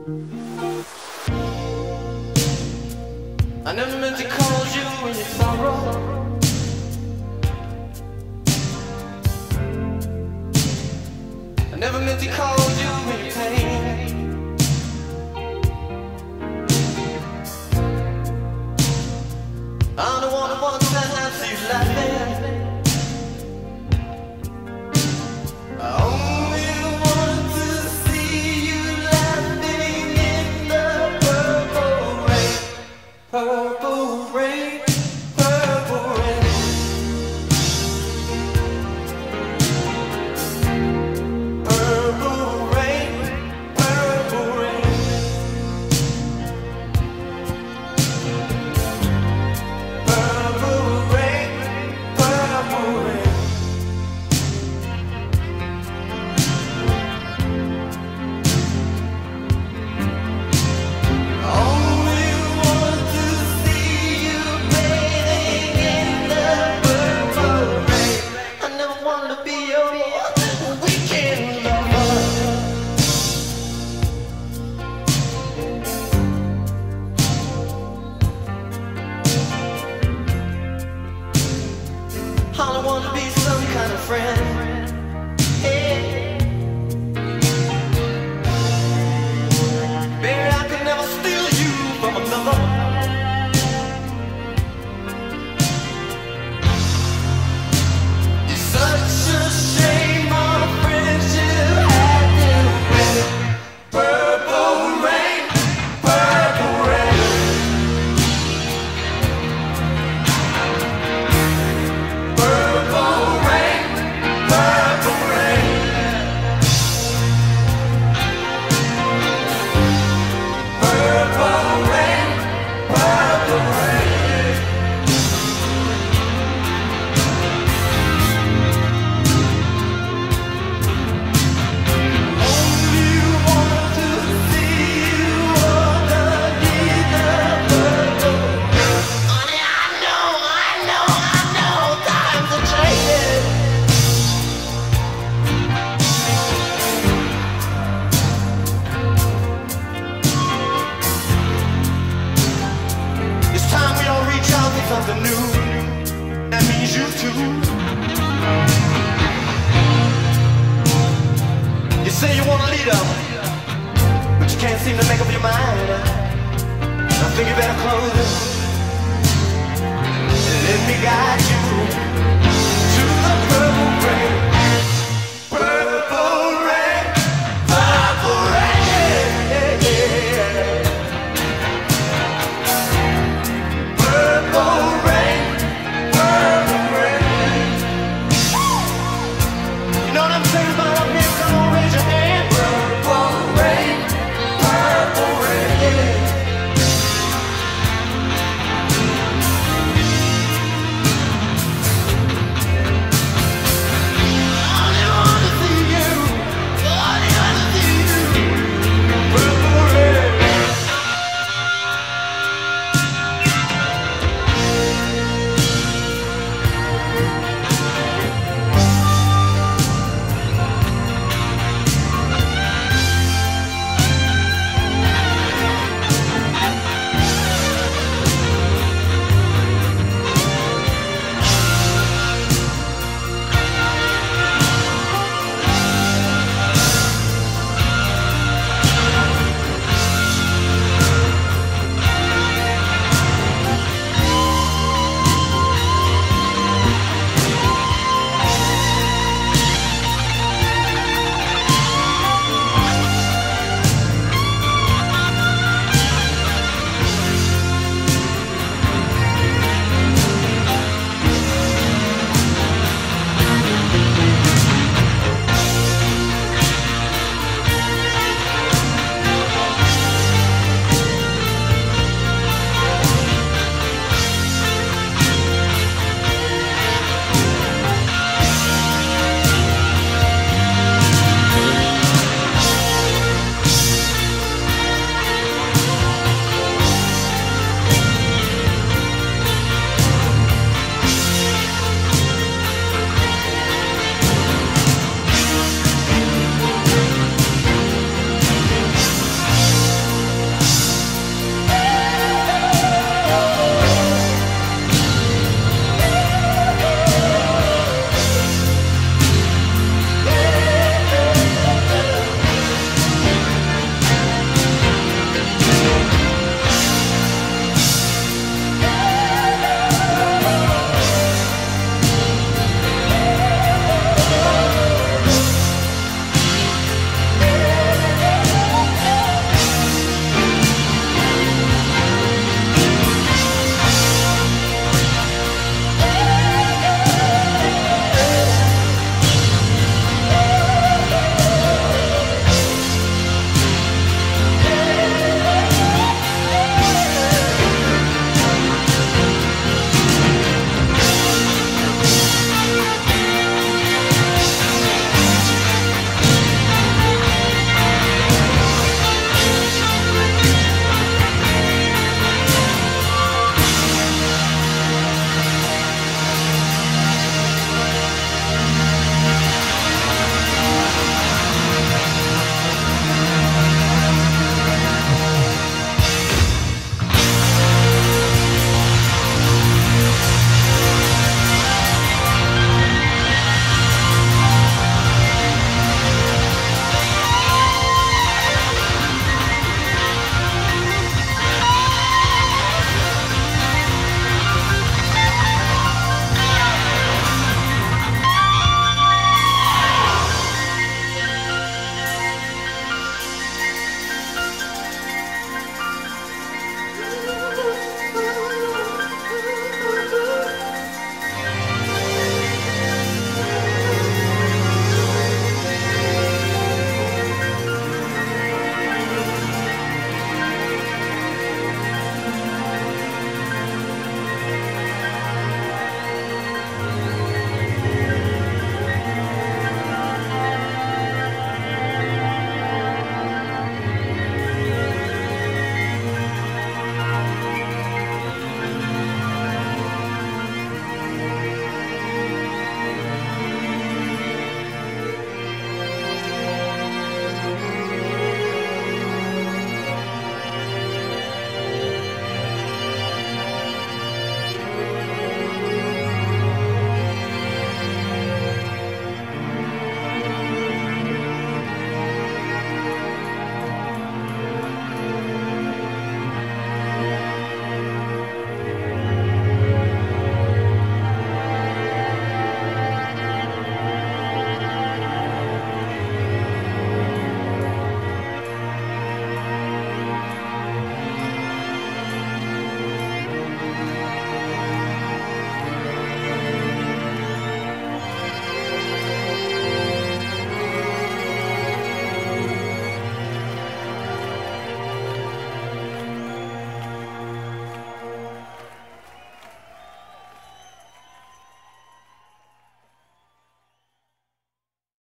I never meant to call you in your sorrow. I never meant to call you in your pain. I'm the one who wants to see you laughing. I only want to see you laughing in the purple rain. Purple rain, purple rain. Purple rain, purple rain. Purple rain, purple rain. Only want to see you bathing in the purple rain. I never wanted to be your weekend lover. I don't want to be some kind of friend. Hey. Baby, I could never steal you from another. It's such a shame our friendship had to end. Purple rain, purple rain. Purple rain, purple rain. Purple rain, purple rain. Only want to see you underneath the purple rain. Honey, I know, times are changing. It's time we all reach out for something new. That means you too. You say you want a leader, but you can't seem to make up your mind. I think you better close it and let me guide you.